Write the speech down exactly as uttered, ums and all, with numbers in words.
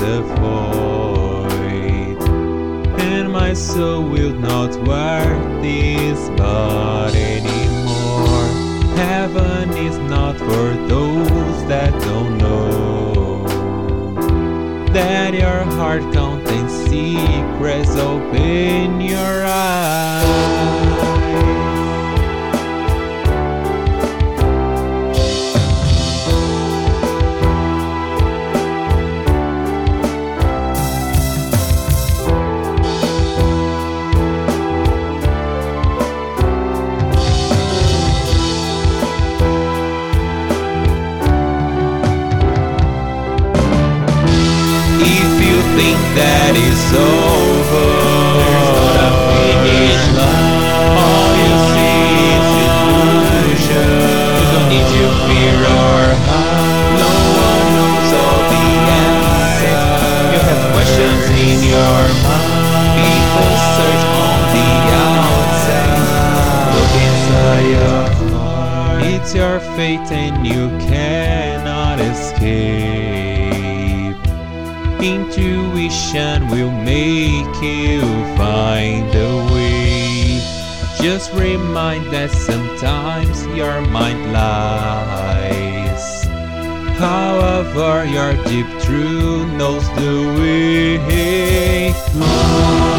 the void, and my soul will not wear this body anymore. Heaven is not for those that don't know that your heart contains secrets. Open your eyes. Think that is over. There's not a finish line. All you see is illusion. You don't need to fear or hide. No one knows all the answers. You have questions in your mind. People search on the outside. Look inside your heart. It's your fate and you cannot escape. Intuition will make you find a way. Just remind that sometimes your mind lies. However, your deep truth knows the way.